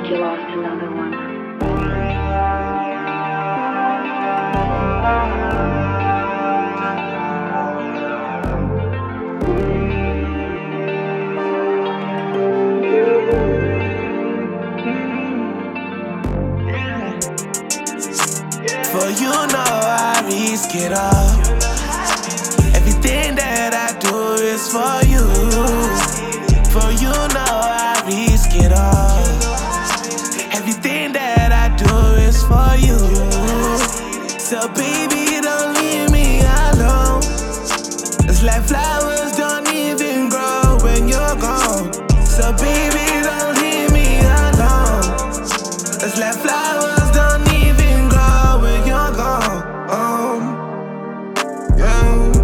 like you lost another one. For you know I risk it all. Everything that I do is for you. For you know I risk it all. Everything that I do is for you. So baby, don't leave me alone. It's like flowers don't even grow when you're gone. So baby, don't leave me alone. It's like flowers don't even grow when you're gone. Yeah.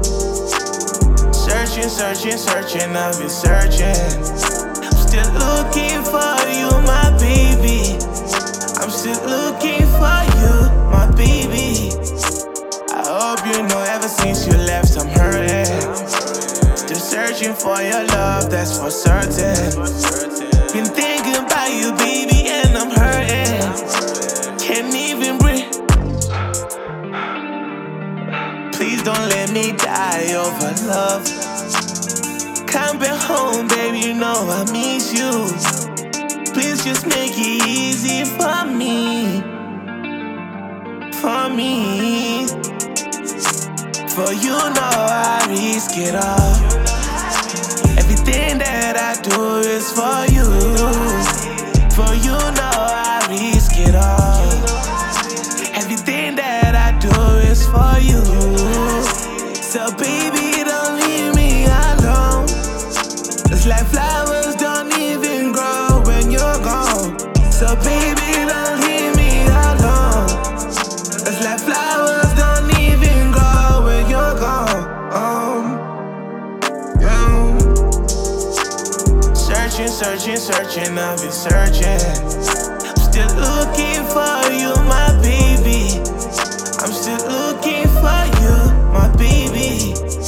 Searching, I've been searching. I'm still looking for you, my baby. I'm still looking for you, my baby. I hope you know ever since you left I'm hurting. Still searching for your love, that's for certain. Been thinking about you, baby, and I'm hurting. Can't even breathe. Please don't let me die over love. Come back home, baby, you know I miss you. Please just make it easy for me. For me. For you know I risk it all. Everything that I do is for you. For you know I risk it all. Everything that I do is for you. So baby, don't leave me alone. It's like flowers don't even grow when you're gone. So baby, don't leave me alone. It's like flowers don't even grow when you're gone. Yeah. Searching, I've been searching. I'm still looking for you, my baby. I'm still looking for you, my baby.